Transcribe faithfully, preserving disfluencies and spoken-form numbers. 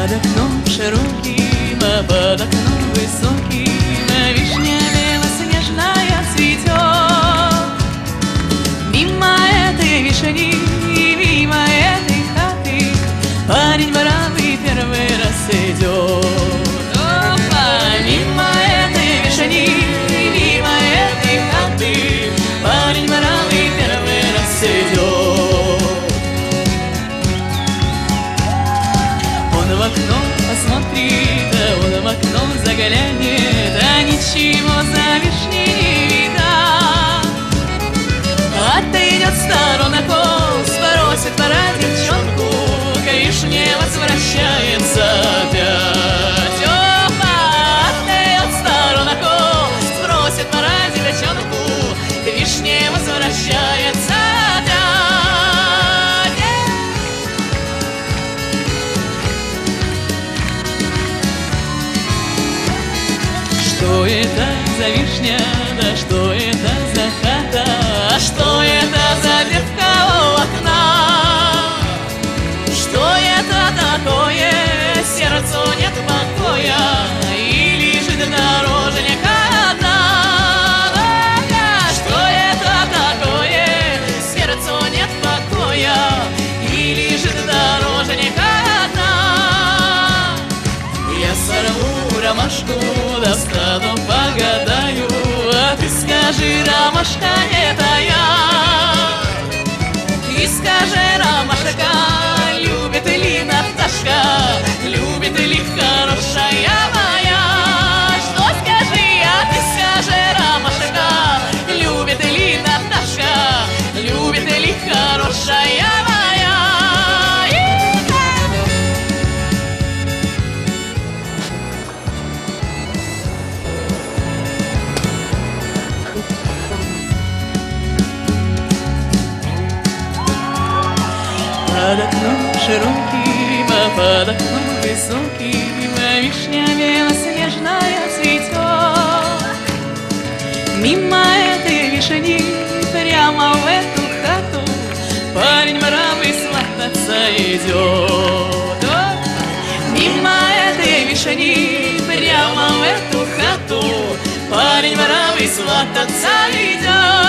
Под окном широким, а под окном высоким вишня белоснежная цветет. Мимо этой вишни, мимо этой хаты парень бравый первый раз идет. Опа! Мимо этой вишни, мимо этой хаты парень бравый первый раз идет. Он в окно посмотрит, он в окно заглянет, а ничего за вишней не видать. Отойдет в сторону, спросит пора девчонку, к вишне возвращается опять. Опа! Отойдет в сторону, спросит пора девчонку, к вишне возвращается опять. Что это за вишня, да что это за хата, а что это за девка у окна? Что это такое, сердцу нет покоя, и лежит дороженька одна? Что это такое, сердцу нет покоя, и лежит дороженька одна? Я сорву ромашку, достану, погадаю, а ты скажи, ромашка, это я. И скажи, ромашка, любит ли Наташка, любит ли хорошая моя? Что скажи, а ты скажи, ромашка, любит ли Наташка, любит ли хорошая моя? Под окном широким, а под окном высоким вишня белоснежная цветет. Мимо этой вишни, прямо в эту хату парень бравый свататься идет. Мимо этой вишни, прямо в эту хату парень бравый свататься идет.